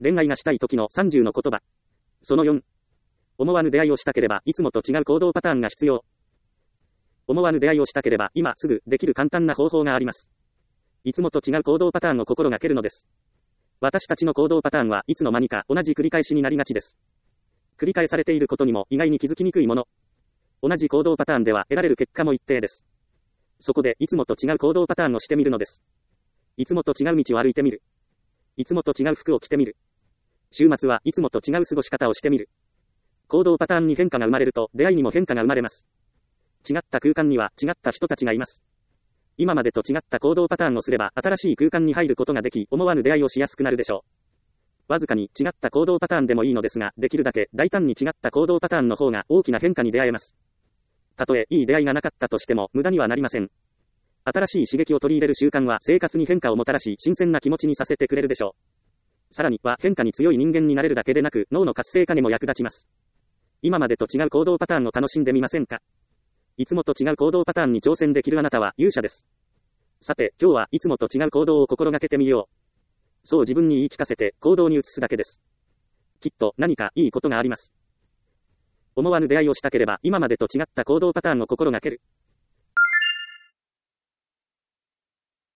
恋愛がしたい時の30の言葉。その4。思わぬ出会いをしたければ、いつもと違う行動パターンが必要。思わぬ出会いをしたければ、今すぐできる簡単な方法があります。いつもと違う行動パターンを心がけるのです。私たちの行動パターンはいつの間にか同じ繰り返しになりがちです。繰り返されていることにも意外に気づきにくいもの。同じ行動パターンでは得られる結果も一定です。そこでいつもと違う行動パターンをしてみるのです。いつもと違う道を歩いてみる。いつもと違う服を着てみる。週末はいつもと違う過ごし方をしてみる。行動パターンに変化が生まれると出会いにも変化が生まれます。違った空間には違った人たちがいます。今までと違った行動パターンをすれば新しい空間に入ることができ、思わぬ出会いをしやすくなるでしょう。わずかに違った行動パターンでもいいのですが、できるだけ大胆に違った行動パターンの方が大きな変化に出会えます。たとえいい出会いがなかったとしても無駄にはなりません。新しい刺激を取り入れる習慣は生活に変化をもたらし、新鮮な気持ちにさせてくれるでしょう。さらには変化に強い人間になれるだけでなく、脳の活性化にも役立ちます。今までと違う行動パターンを楽しんでみませんか？いつもと違う行動パターンに挑戦できるあなたは勇者です。さて、今日はいつもと違う行動を心がけてみよう。そう自分に言い聞かせて行動に移すだけです。きっと何かいいことがあります。思わぬ出会いをしたければ今までと違った行動パターンを心がける。